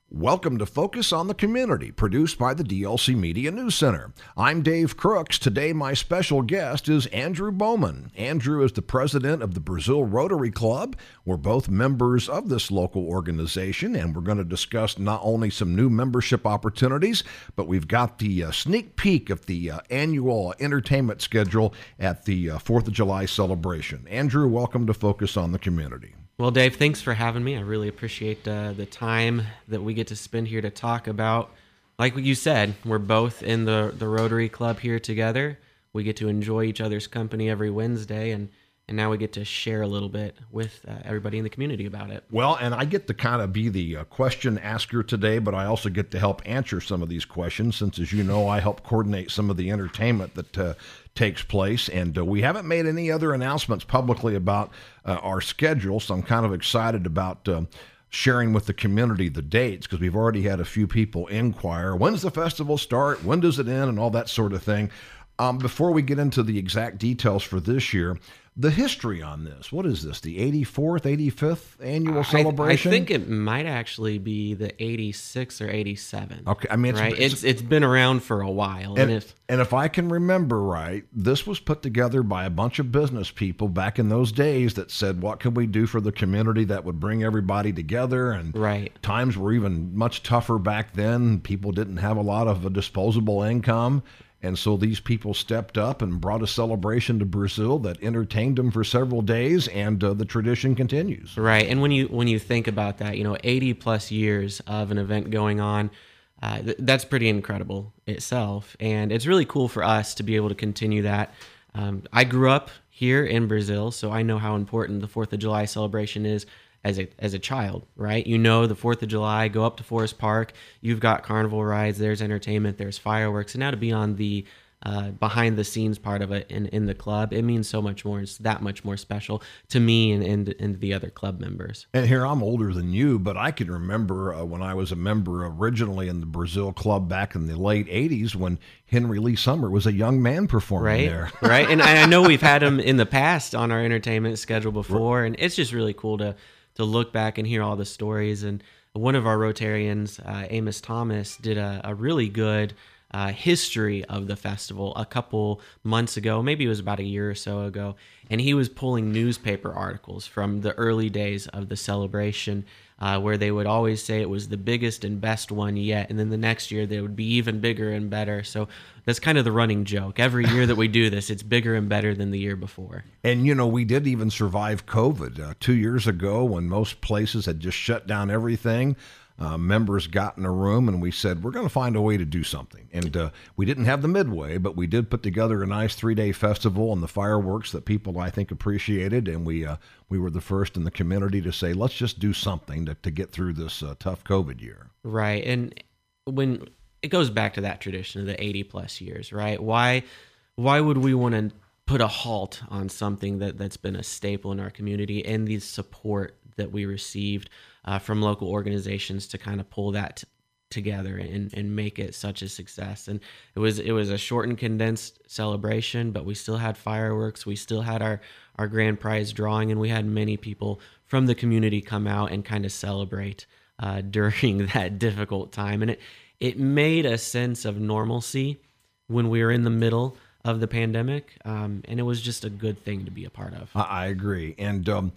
Welcome to Focus on the Community, produced by the DLC Media News Center. I'm Dave Crooks. Today, my special guest is Andrew Bowman. Andrew is the president of the Brazil Rotary Club. We're both members of this local organization, and we're going to discuss not only some new membership opportunities, but we've got the sneak peek of the annual entertainment schedule at the 4th of July celebration. Andrew, welcome to Focus on the Community. Well, Dave, thanks for having me. I really appreciate the time that we get to spend here to talk about, like you said, we're both in the Rotary Club here together. We get to enjoy each other's company every Wednesday, and now we get to share a little bit with everybody in the community about it. Well, and I get to kind of be the question asker today, but I also get to help answer some of these questions since, as you know, I help coordinate some of the entertainment that takes place, and we haven't made any other announcements publicly about our schedule, so I'm kind of excited about sharing with the community the dates, because we've already had a few people inquire, when does the festival start, when does it end, and all that sort of thing. Before we get into the exact details for this year, the history on this, what is this, the 84th, 85th annual celebration? I think it might actually be the 86 or 87. Okay, I mean, it's been around for a while. And if I can remember right, this was put together by a bunch of business people back in those days that said, what can we do for the community that would bring everybody together? And times were even much tougher back then. People didn't have a lot of a disposable income. And so these people stepped up and brought a celebration to Brazil that entertained them for several days, and the tradition continues. Right, and when you think about that, 80 plus years of an event going on, that's pretty incredible itself, and it's really cool for us to be able to continue that. I grew up here in Brazil, so I know how important the 4th of July celebration is. As a child, right? The 4th of July, go up to Forest Park, you've got carnival rides, there's entertainment, there's fireworks, and now to be on the behind the scenes part of it in the club, it means so much more. It's that much more special to me and the other club members. And here, I'm older than you, but I can remember when I was a member originally in the Brazil Club back in the late 80s when Henry Lee Summer was a young man performing there. Right, and I know we've had him in the past on our entertainment schedule before, and it's just really cool to look back and hear all the stories. And one of our Rotarians, Amos Thomas, did a really good history of the festival a couple months ago, maybe it was about a year or so ago, and he was pulling newspaper articles from the early days of the celebration, where they would always say it was the biggest and best one yet, and then the next year they would be even bigger and better. So that's kind of the running joke. Every year that we do this, it's bigger and better than the year before. And, we did even survive COVID. 2 years ago, when most places had just shut down everything, members got in a room and we said, we're going to find a way to do something. And we didn't have the Midway, but we did put together a nice 3-day festival and the fireworks that people, I think, appreciated. And we were the first in the community to say, let's just do something to get through this tough COVID year. Right. And when it goes back to that tradition of the 80 plus years, right? Why would we want to put a halt on something that's been a staple in our community, and the support that we received from local organizations to kind of pull that together and make it such a success? And it was a short and condensed celebration, but we still had fireworks, we still had our grand prize drawing, and we had many people from the community come out and kind of celebrate during that difficult time. And it made a sense of normalcy when we were in the middle of the pandemic, and it was just a good thing to be a part of. I agree. And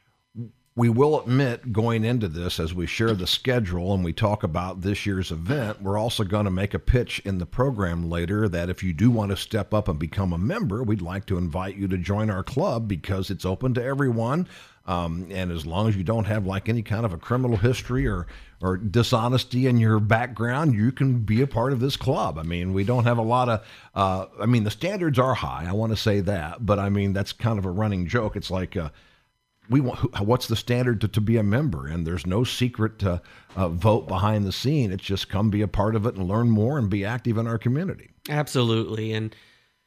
we will admit, going into this, as we share the schedule and we talk about this year's event, we're also going to make a pitch in the program later that if you do want to step up and become a member, we'd like to invite you to join our club because it's open to everyone. And as long as you don't have like any kind of a criminal history or dishonesty in your background, you can be a part of this club. I mean, we don't have a lot of, the standards are high. I want to say that, but that's kind of a running joke. It's like, what's the standard to be a member? And there's no secret vote behind the scene. It's just come be a part of it and learn more and be active in our community. Absolutely. And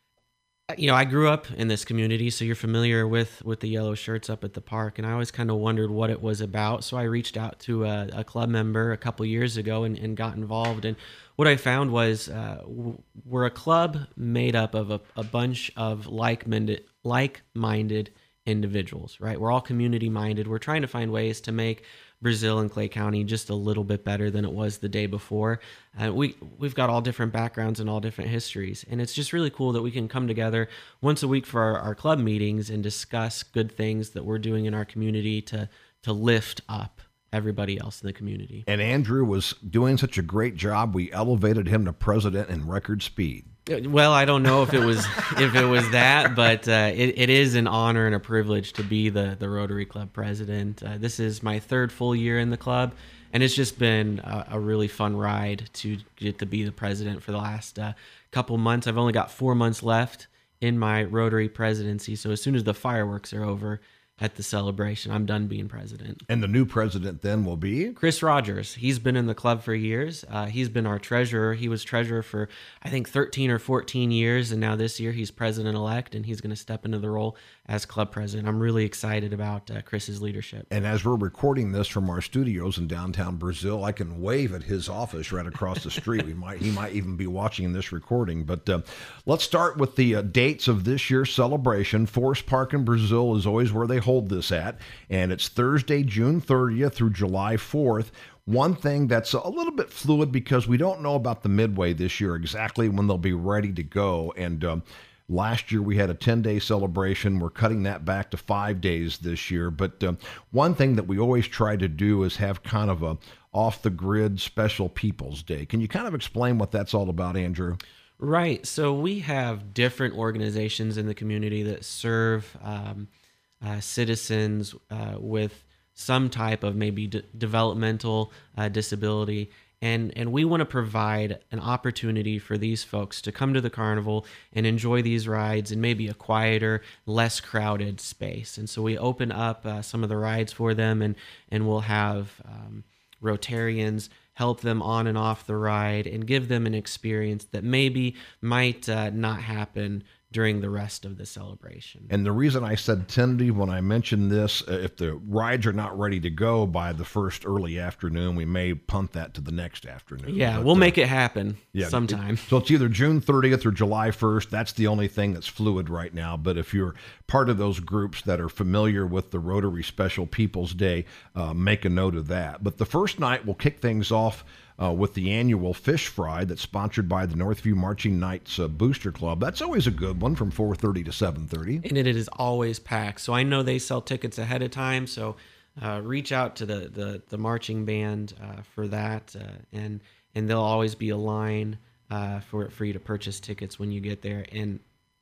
I grew up in this community, so you're familiar with the yellow shirts up at the park, and I always kind of wondered what it was about. So I reached out to a club member a couple years ago and got involved. And what I found was we're a club made up of a bunch of like-minded individuals, right? We're all community-minded. We're trying to find ways to make Brazil and Clay County just a little bit better than it was the day before. We've got all different backgrounds and all different histories, and it's just really cool that we can come together once a week for our club meetings and discuss good things that we're doing in our community to lift up everybody else in the community. And Andrew was doing such a great job, we elevated him to president in record speed. Well, I don't know if it was that, but it is an honor and a privilege to be the Rotary Club president. This is my third full year in the club, and it's just been a really fun ride to get to be the president for the last couple months. I've only got 4 months left in my Rotary presidency, so as soon as the fireworks are over at the celebration, I'm done being president. And the new president then will be? Chris Rogers. He's been in the club for years. He's been our treasurer. He was treasurer for, I think, 13 or 14 years, and now this year he's president-elect, and he's going to step into the role as club president. I'm really excited about Chris's leadership. And as we're recording this from our studios in downtown Brazil, I can wave at his office right across the street. He might even be watching this recording. But let's start with the dates of this year's celebration. Forest Park in Brazil is always where they hold this at, and it's Thursday, June 30th through July 4th. One thing that's a little bit fluid because we don't know about the Midway this year exactly when they'll be ready to go. And last year we had a 10-day celebration. We're cutting that back to 5 days this year. But one thing that we always try to do is have kind of a off-the-grid special People's Day. Can you kind of explain what that's all about, Andrew? Right. So we have different organizations in the community that serve citizens with some type of maybe developmental disability. And we want to provide an opportunity for these folks to come to the carnival and enjoy these rides in maybe a quieter, less crowded space. And so we open up some of the rides for them, and we'll have Rotarians help them on and off the ride and give them an experience that maybe might not happen during the rest of the celebration. And the reason I said tentative when I mentioned this, if the rides are not ready to go by the first early afternoon, we may punt that to the next afternoon. Yeah, but we'll make it happen sometime. So it's either June 30th or July 1st. That's the only thing that's fluid right now. But if you're part of those groups that are familiar with the Rotary Special People's Day, make a note of that. But the first night we'll kick things off with the annual fish fry that's sponsored by the Northview Marching Knights Booster Club. That's always a good one from 4:30 to 7:30. And it is always packed. So I know they sell tickets ahead of time. So reach out to the marching band for that, and there'll always be a line for you to purchase tickets when you get there. And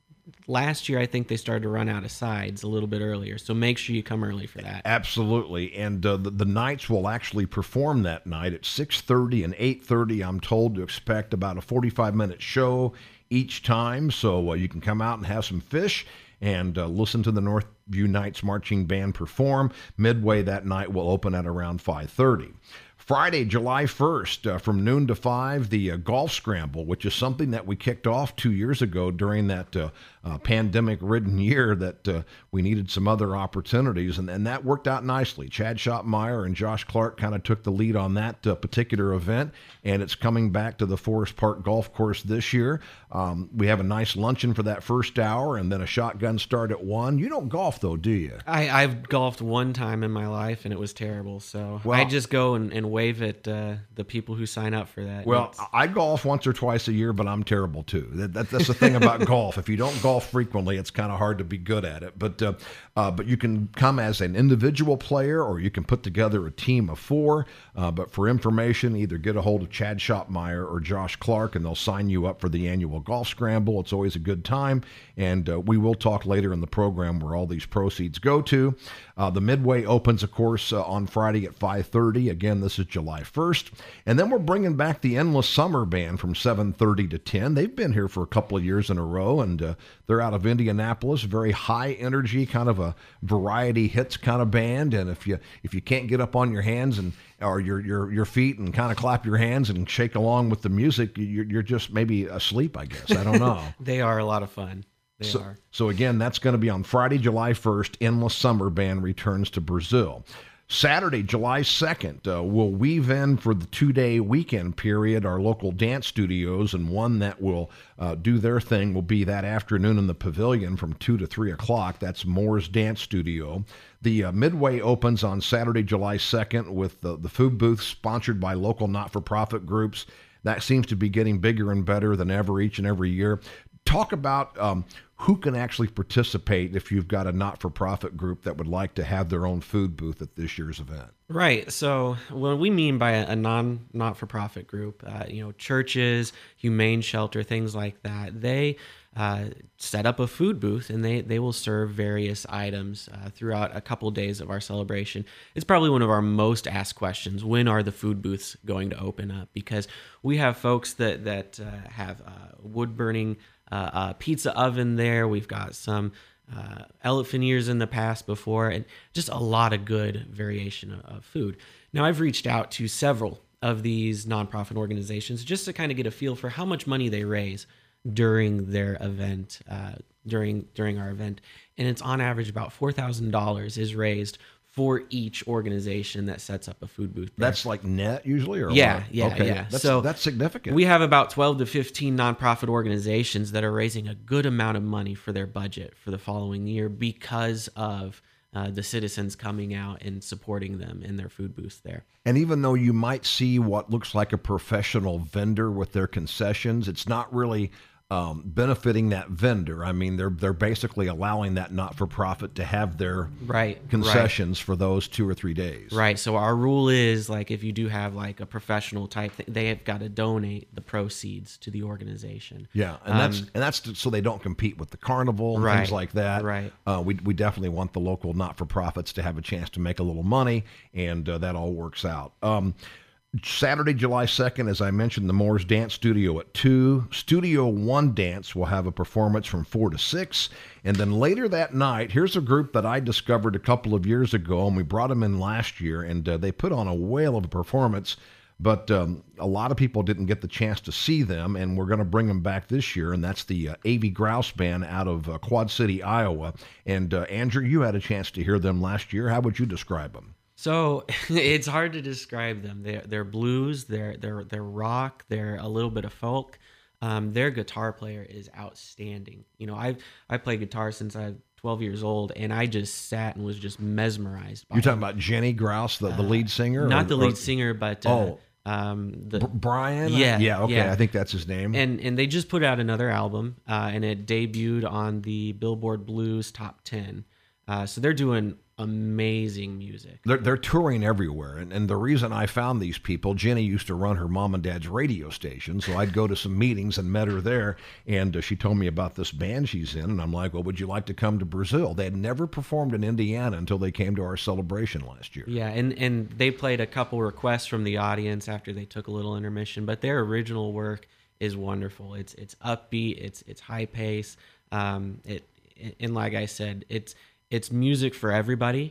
last year, I think they started to run out of sides a little bit earlier, so make sure you come early for that. Absolutely, and the Knights will actually perform that night at 6:30 and 8:30. I'm told to expect about a 45-minute show each time, so you can come out and have some fish and listen to the Northview Knights Marching Band perform. Midway that night will open at around 5:30. Friday, July 1st, from noon to 5, the Golf Scramble, which is something that we kicked off 2 years ago during that pandemic-ridden year that we needed some other opportunities, and that worked out nicely. Chad Schottmeyer and Josh Clark kind of took the lead on that particular event, and it's coming back to the Forest Park Golf Course this year. We have a nice luncheon for that first hour, and then a shotgun start at 1. You don't golf, though, do you? I've golfed one time in my life, and it was terrible, so I just go and wave at the people who sign up for that. Well, I golf once or twice a year, but I'm terrible too. That's the thing about golf. If you don't golf frequently, it's kind of hard to be good at it. But you can come as an individual player, or you can put together a team of 4. But for information, either get a hold of Chad Schottmeyer or Josh Clark, and they'll sign you up for the annual Golf Scramble. It's always a good time, and we will talk later in the program where all these proceeds go to. The Midway opens, of course, on Friday at 5:30. Again, this is July 1st. And then we're bringing back the Endless Summer Band from 7:30 to 10. They've been here for a couple of years in a row, and they're out of Indianapolis. Very high energy, kind of a variety hits kind of band. And if you can't get up on your hands or your feet and kind of clap your hands and shake along with the music, you're just maybe asleep, I guess. I don't know. They are a lot of fun. So again, that's going to be on Friday, July 1st. Endless Summer Band returns to Brazil. Saturday, July 2nd, we'll weave in for the 2-day weekend period our local dance studios, and one that will do their thing will be that afternoon in the pavilion from 2 to 3 o'clock. That's Moore's Dance Studio. The Midway opens on Saturday, July 2nd with the food booth sponsored by local not-for-profit groups. That seems to be getting bigger and better than ever each and every year. Talk about who can actually participate if you've got a not-for-profit group that would like to have their own food booth at this year's event. Right. So what we mean by a not-for-profit group, churches, humane shelter, things like that, they set up a food booth, and they will serve various items throughout a couple days of our celebration. It's probably one of our most asked questions: when are the food booths going to open up? Because we have folks that have wood burning pizza oven there. We've got some elephant ears in the past before, and just a lot of good variation of food. Now, I've reached out to several of these nonprofit organizations just to kind of get a feel for how much money they raise during their event, during our event, and it's on average about $4,000 is raised for each organization that sets up a food booth there. That's like net usually, or yeah, what? yeah, okay. yeah. That's significant. We have about 12 to 15 nonprofit organizations that are raising a good amount of money for their budget for the following year because of the citizens coming out and supporting them in their food booths there. And even though you might see what looks like a professional vendor with their concessions, it's not really benefiting that vendor. I mean, they're basically allowing that not-for-profit to have their concessions for those 2 or 3 days. Right. So our rule is, like, if you do have like a professional type thing, they have got to donate the proceeds to the organization. Yeah, and that's so they don't compete with the carnival and things like that. Right. We definitely want the local not-for-profits to have a chance to make a little money, and that all works out. Saturday, July 2nd, as I mentioned, the Moore's Dance Studio at 2. Studio One Dance will have a performance from 4 to 6. And then later that night, here's a group that I discovered a couple of years ago, and we brought them in last year, and they put on a whale of a performance. But a lot of people didn't get the chance to see them, and we're going to bring them back this year, and that's the A.V. Grouse Band out of Quad City, Iowa. And Andrew, you had a chance to hear them last year. How would you describe them? So it's hard to describe them. They're blues, they're rock, they're a little bit of folk. Their guitar player is outstanding. I played guitar since I was 12 years old, and I just sat and was just mesmerized by You're talking about Jenny Grouse, the lead singer? Not the lead singer, but Brian? Yeah. Okay, yeah. I think that's his name. And they just put out another album, and it debuted on the Billboard Blues Top 10. So they're doing amazing music. They're touring everywhere, and the reason I found these people, Jenny used to run her mom and dad's radio station, so I'd go to some meetings and met her there, and she told me about this band she's in, and I'm like, well, would you like to come to Brazil? They had never performed in Indiana until they came to our celebration last year. Yeah, and they played a couple requests from the audience after they took a little intermission, but their original work is wonderful. It's upbeat, it's high pace, and like I said, it's music for everybody,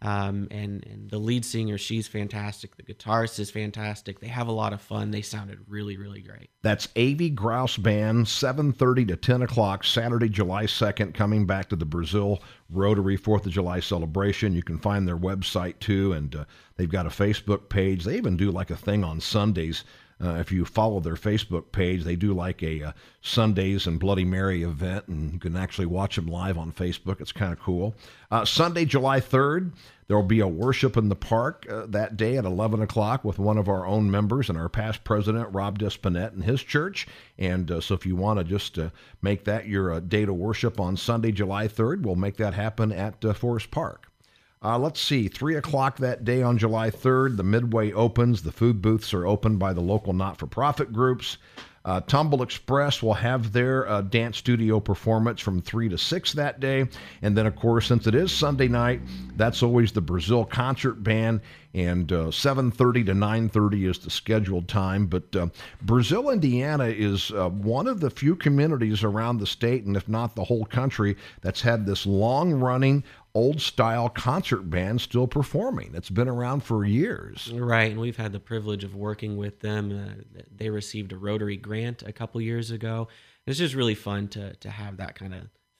and the lead singer, she's fantastic. The guitarist is fantastic. They have a lot of fun. They sounded really, really great. That's A.V. Grouse Band, 7:30 to 10 o'clock, Saturday, July 2nd, coming back to the Brazil Rotary 4th of July celebration. You can find their website, too, and they've got a Facebook page. They even do like a thing on Sundays. If you follow their Facebook page, they do like a Sundays and Bloody Mary event, and you can actually watch them live on Facebook. It's kind of cool. Sunday, July 3rd, there will be a worship in the park that day at 11 o'clock with one of our own members and our past president, Rob Despinet, and his church. And so if you want to just make that your day to worship on Sunday, July 3rd, we'll make that happen at Forest Park. Let's see, 3 o'clock that day on July 3rd, the Midway opens. The food booths are opened by the local not-for-profit groups. Tumble Express will have their dance studio performance from 3 to 6 that day. And then, of course, since it is Sunday night, that's always the Brazil Concert Band, and 7:30 to 9:30 is the scheduled time. But Brazil, Indiana is one of the few communities around the state, and if not the whole country, that's had this long-running old-style concert band still performing. It's been around for years. Right, and we've had the privilege of working with them. They received a Rotary grant a couple years ago. It's just really fun to have that kind of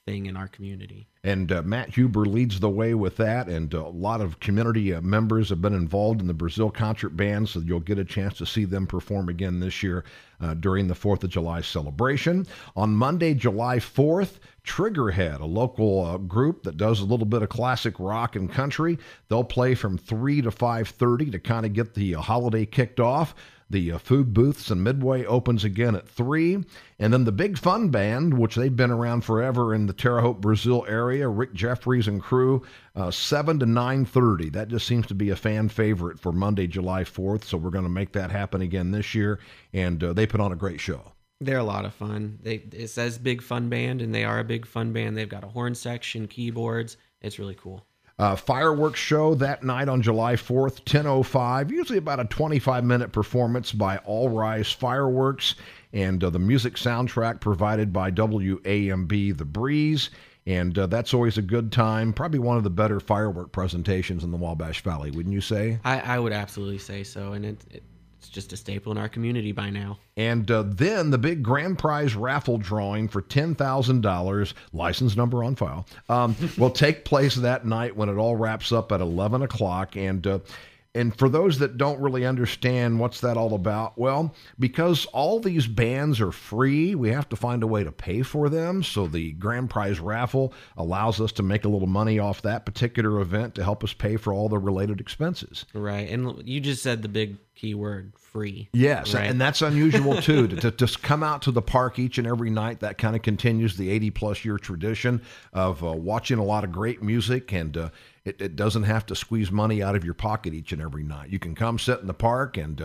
thing in our community. And Matt Huber leads the way with that, and a lot of community members have been involved in the Brazil Concert Band, so you'll get a chance to see them perform again this year during the 4th of July celebration. On Monday, July 4th, Triggerhead, a local group that does a little bit of classic rock and country, they'll play from 3 to 5:30 to kind of get the holiday kicked off. The food booths in Midway opens again at 3. And then the Big Fun Band, which they've been around forever in the Terre Haute, Brazil area, Rick Jeffries and crew, 7 to 9:30. That just seems to be a fan favorite for Monday, July 4th. So we're going to make that happen again this year. And they put on a great show. They're a lot of fun. It says Big Fun Band, and they are a big fun band. They've got a horn section, keyboards. It's really cool. Fireworks show that night on July 4th, 10:05, usually about a 25-minute performance by All Rise Fireworks, and the music soundtrack provided by WAMB The Breeze, and that's always a good time. Probably one of the better firework presentations in the Wabash Valley, wouldn't you say? I would absolutely say so, and it's just a staple in our community by now. And then the big grand prize raffle drawing for $10,000, license number on file, will take place that night when it all wraps up at 11 o'clock. And for those that don't really understand what's that all about, well, because all these bands are free, we have to find a way to pay for them. So the grand prize raffle allows us to make a little money off that particular event to help us pay for all the related expenses. Right. And you just said the big key word, free. Yes, right? And that's unusual too, to just come out to the park each and every night. That kind of continues the 80-plus year tradition of watching a lot of great music, and it doesn't have to squeeze money out of your pocket each and every night. You can come sit in the park, and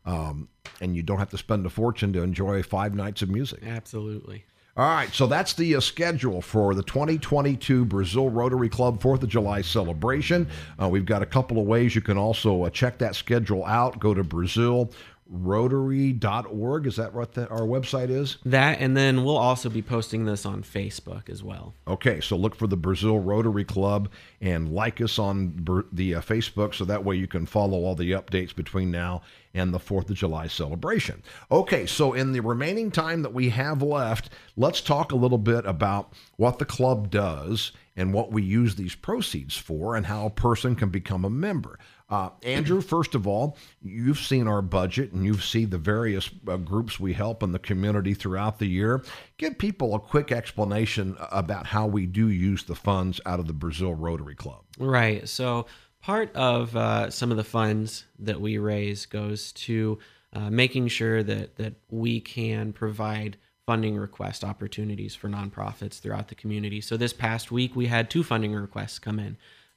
you don't have to spend a fortune to enjoy 5 nights of music. Absolutely. All right, so that's the schedule for the 2022 Brazil Rotary Club 4th of July celebration. We've got a couple of ways you can also check that schedule out. Go to BrazilRotary.org. Is that what our website is? That, and then we'll also be posting this on Facebook as well. Okay, so look for the Brazil Rotary Club and like us on the Facebook, so that way you can follow all the updates between now and the 4th of July celebration. Okay, so in the remaining time that we have left, let's talk a little bit about what the club does and what we use these proceeds for and how a person can become a member. Andrew, first of all, you've seen our budget and you've seen the various groups we help in the community throughout the year. Give people a quick explanation about how we do use the funds out of the Brazil Rotary Club. Right. So part of some of the funds that we raise goes to making sure that we can provide funding request opportunities for nonprofits throughout the community. So this past week, we had 2 funding requests come in,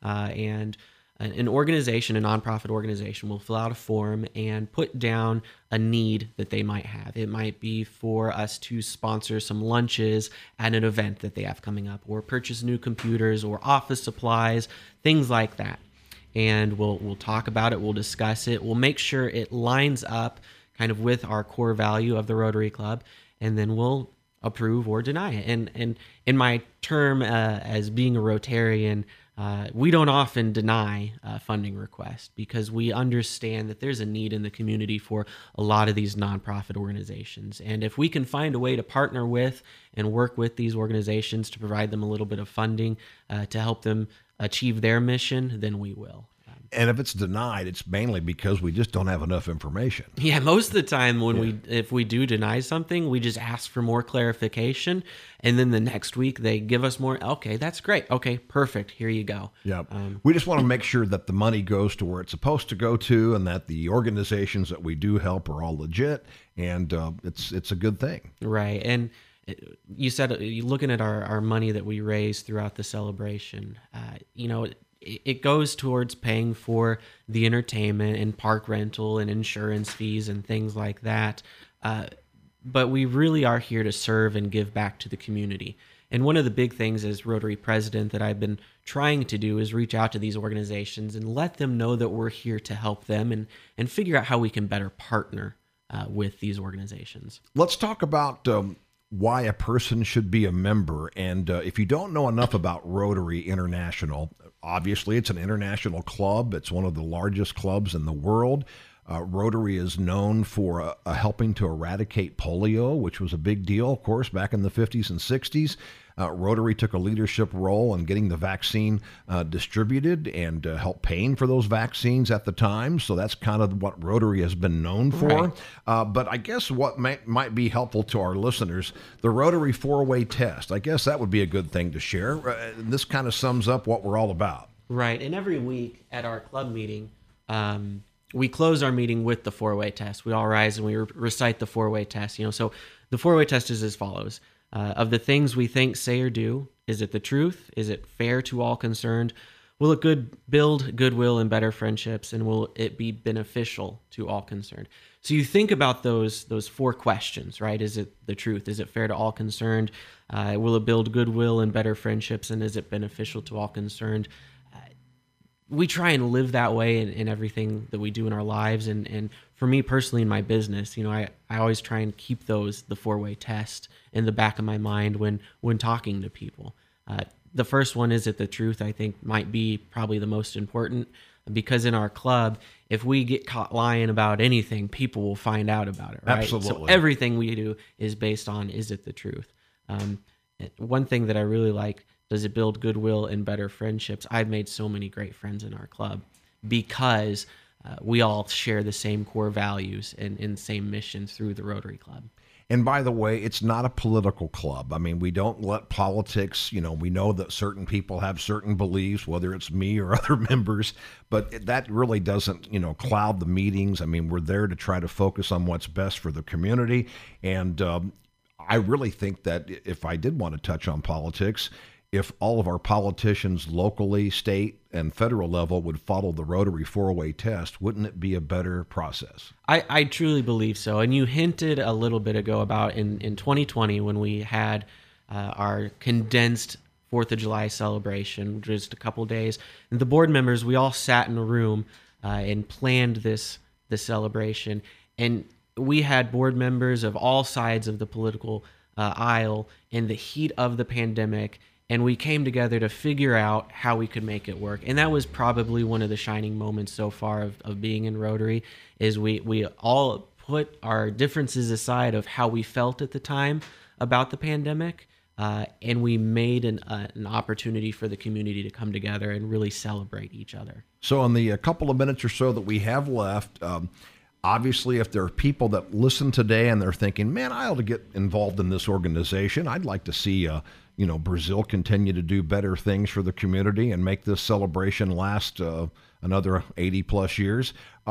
and an organization, a nonprofit organization, will fill out a form and put down a need that they might have. It might be for us to sponsor some lunches at an event that they have coming up, or purchase new computers or office supplies, things like that. And we'll talk about it, we'll discuss it, we'll make sure it lines up kind of with our core value of the Rotary Club, and then we'll approve or deny it. And in my term as being a Rotarian, we don't often deny funding requests because we understand that there's a need in the community for a lot of these nonprofit organizations. And if we can find a way to partner with and work with these organizations to provide them a little bit of funding to help them achieve their mission, then we will. And if it's denied, it's mainly because we just don't have enough information. Yeah, most of the time if we do deny something, we just ask for more clarification, and then the next week they give us more. Okay, that's great. Okay, perfect. Here you go. Yep. We just want to make sure that the money goes to where it's supposed to go to, and that the organizations that we do help are all legit, and it's a good thing. Right. And you said, looking at our money that we raise throughout the celebration, it goes towards paying for the entertainment and park rental and insurance fees and things like that. But we really are here to serve and give back to the community. And one of the big things as Rotary president that I've been trying to do is reach out to these organizations and let them know that we're here to help them and figure out how we can better partner with these organizations. Let's talk about why a person should be a member. And if you don't know enough about Rotary International, obviously it's an international club. It's one of the largest clubs in the world. Rotary is known for helping to eradicate polio, which was a big deal, of course, back in the 50s and 60s. Rotary took a leadership role in getting the vaccine distributed and helped paying for those vaccines at the time. So that's kind of what Rotary has been known for. Right. But I guess what might be helpful to our listeners, the Rotary 4-way test, I guess that would be a good thing to share. This kind of sums up what we're all about. Right. And every week at our club meeting, we close our meeting with the 4-way test. We all rise and we recite the 4-way test. So the 4-way test is as follows. Of the things we think, say, or do, is it the truth? Is it fair to all concerned? Will it build goodwill and better friendships? And will it be beneficial to all concerned? So you think about those 4 questions, right? Is it the truth? Is it fair to all concerned? Will it build goodwill and better friendships? And is it beneficial to all concerned? We try and live that way in everything that we do in our lives. And for me personally in my business, I always try and keep the 4-way test in the back of my mind when talking to people. The first one, is it the truth, I think might be probably the most important, because in our club, if we get caught lying about anything, people will find out about it, right? Absolutely. So everything we do is based on, is it the truth? One thing that I really like, does it build goodwill and better friendships? I've made so many great friends in our club because we all share the same core values and same mission through the Rotary Club. And by the way, it's not a political club. I mean, we don't let politics, we know that certain people have certain beliefs, whether it's me or other members, but that really doesn't, cloud the meetings. I mean, we're there to try to focus on what's best for the community. And I really think that if I did want to touch on politics, if all of our politicians locally, state, and federal level would follow the Rotary 4-way test, wouldn't it be a better process? I truly believe so. And you hinted a little bit ago about in 2020 when we had our condensed 4th of July celebration, just a couple days. And the board members, we all sat in a room and planned the celebration. And we had board members of all sides of the political aisle in the heat of the pandemic, and we came together to figure out how we could make it work. And that was probably one of the shining moments so far of being in Rotary, is we all put our differences aside of how we felt at the time about the pandemic, and we made an opportunity for the community to come together and really celebrate each other. So in the couple of minutes or so that we have left, obviously, if there are people that listen today and they're thinking, man, I ought to get involved in this organization, I'd like to see Brazil continue to do better things for the community and make this celebration last another 80 plus years.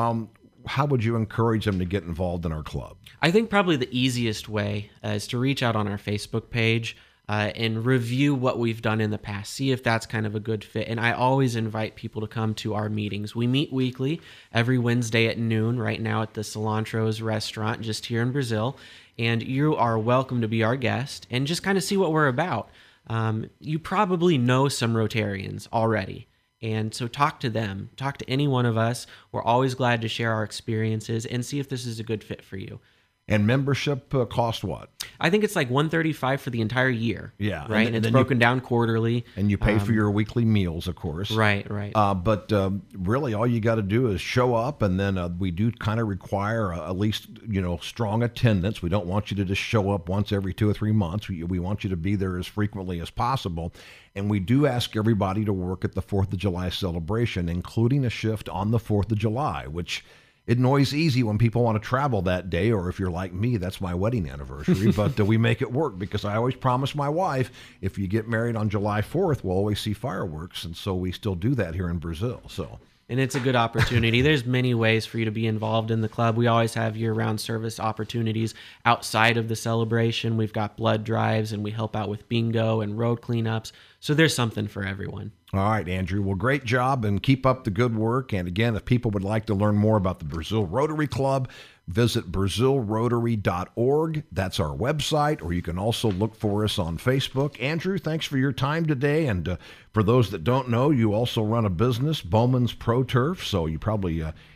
How would you encourage them to get involved in our club? I think probably the easiest way is to reach out on our Facebook page and review what we've done in the past. See if that's kind of a good fit. And I always invite people to come to our meetings. We meet weekly, every Wednesday at noon, right now at the Cilantro's restaurant just here in Brazil. And you are welcome to be our guest and just kind of see what we're about. You probably know some Rotarians already. And so talk to them, talk to any one of us. We're always glad to share our experiences and see if this is a good fit for you. And membership cost what? I think it's like $135 for the entire year. Yeah. Right. And it's broken down quarterly. And you pay for your weekly meals, of course. Right. But really all you got to do is show up. And then we do kind of require at least, strong attendance. We don't want you to just show up once every 2 or 3 months. We want you to be there as frequently as possible. And we do ask everybody to work at the 4th of July celebration, including a shift on the 4th of July, which it's always easy when people want to travel that day, or if you're like me, that's my wedding anniversary. But we make it work because I always promise my wife, if you get married on July 4th, we'll always see fireworks. And so we still do that here in Brazil. And it's a good opportunity. There's many ways for you to be involved in the club. We always have year-round service opportunities outside of the celebration. We've got blood drives, and we help out with bingo and road cleanups. So there's something for everyone. All right, Andrew. Well, great job, and keep up the good work. And again, if people would like to learn more about the Brazil Rotary Club, visit BrazilRotary.org. That's our website, or you can also look for us on Facebook. Andrew, thanks for your time today. And for those that don't know, you also run a business, Bowman's Pro Turf. So you probably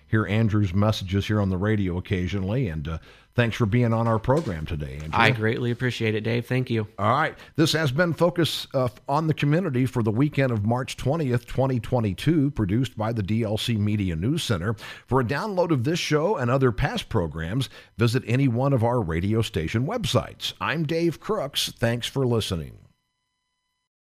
hear Andrew's messages here on the radio occasionally. And thanks for being on our program today, Andrew. I greatly appreciate it, Dave. Thank you. All right. This has been Focus on the Community for the weekend of March 20th, 2022, produced by the DLC Media News Center. For a download of this show and other past programs, visit any one of our radio station websites. I'm Dave Crooks. Thanks for listening.